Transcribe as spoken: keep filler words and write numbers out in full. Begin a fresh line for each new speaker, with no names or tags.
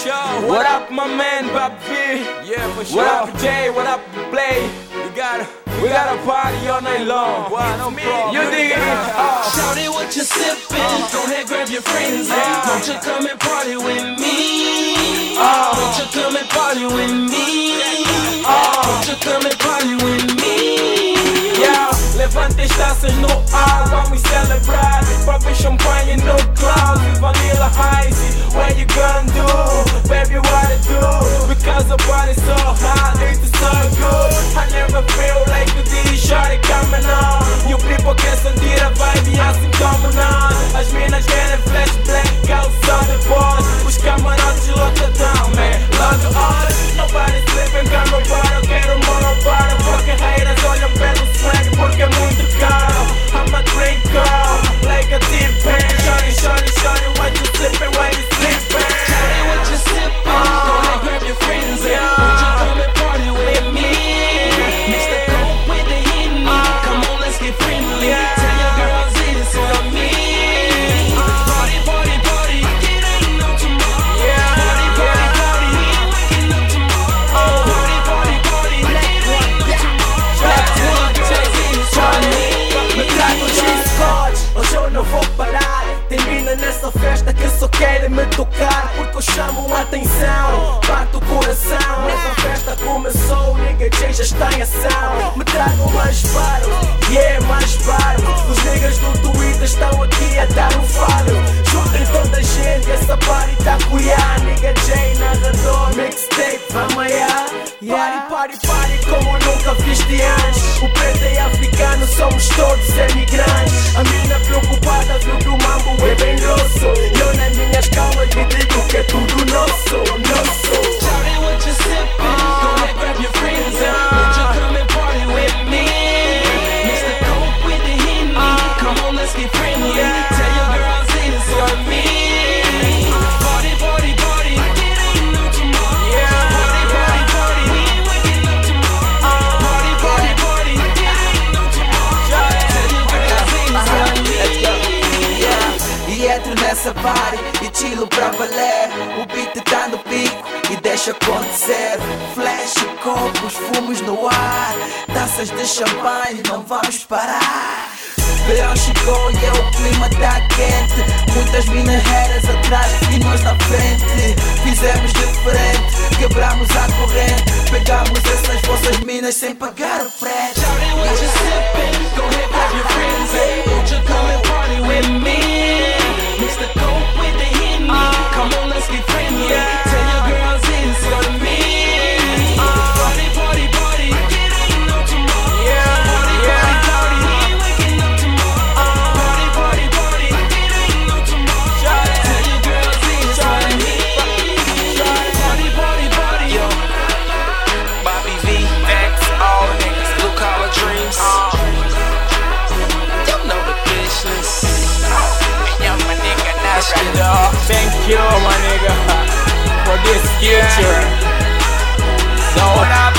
sure.
What up, my man, Bob V?
Yeah, for sure.
What up, Jay? What up, Play?
You gotta,
We got a party all night long.
Why, no problem.
You dig it? Oh.
Shawty, what you sippin'? Go ahead, grab your friends and won't you come and party with me?
Oh.
Won't you come and party with me?
Oh.
Won't you come and party with me?
Yeah, levanta as taças no ar, vamos celebrar. Pop champanhe no clouds with vanilla ice. What you gonna do? Baby, what I do? Because the party's so hot, it's so good. I never feel like you did, shawty coming on. You people querem sentir a vibe assim como nós. As minas querem flash black, calção de boss. Os camarotes lotadão, man, logo hora. Nobody sleeping, come para, eu quero mono para. Fucking haters olham pelo swag porque é muito caro. I'm a drink girl, like a T-Pain. Shawty, shawty, shawty, what you sippin', what you sleepin'?
Shawty, what you sippin'? Go ahead, grab your friends and won't you come and party with me? Mix the coke with the Henny. Come on, let's get friendly. Tell your girls it's on me. Party, party, party. It ain't no tomorrow. Party, party, party. We ain't waking up tomorrow. Party, party, party. It ain't no tomorrow. Tell your girls it's on me.
Me trago G-Scotch, hoje eu não vou parar. Tem mina nessa festa que só querem me tocar. Porque eu chamo a atenção, parto o coração. Essa festa começou, nigga J já está em ação. Me trago mais barro, yeah, mais barro. Os niggas do Twitter estão aqui a dar um faro. Juntem toda a gente, essa party tá cuiá. Nigga J, narrador, mixtape, vamos lá. Party, party, party como nunca viste antes. O preto é africano, somos todos emigrantes. A mina preocupada viu que o mambo é bem grosso. E eu nas minhas calmas lhe digo que é tudo nosso, nosso.
Shawty, what you sippin'? Go ahead, grab your friends and won't you come and party with me? Mix the coke with the Henny. Come on, let's get friendly. Tell your girls it's on me. Party, party, party. It ain't no tomorrow. Party, party, party. We ain't waking up tomorrow. Party, party, party. It ain't no tomorrow. Tell your girls it's on me.
E entro nessa party e chilo pra valer. O beat tá no pico e deixa acontecer. Flash, copos, fumos no ar. Taças de champanhe, não vamos parar. Verão chegou e é o clima tá quente. Muitas mineiras atrás e nós na frente. Fizemos diferente, quebramos a corrente. Pegamos essas vossas minas sem pagar o frete.
Shawty, what you sippin'? Go ahead, grab your friends and won't you come and party with me? Mix the coke with the Henny. Come on, let's get friendly. Tell your girls it's on me. Party, party, party. It ain't no tomorrow. Party, party, party. We ain't waking up tomorrow. Party, party, party. It ain't no tomorrow. Tell your girls it's on me. Party, party, party.
Yo, Bobby V, X, all niggas, blue collar dreams. You know the business. Young my nigga, that's
And uh, thank you, my nigga, for this future. So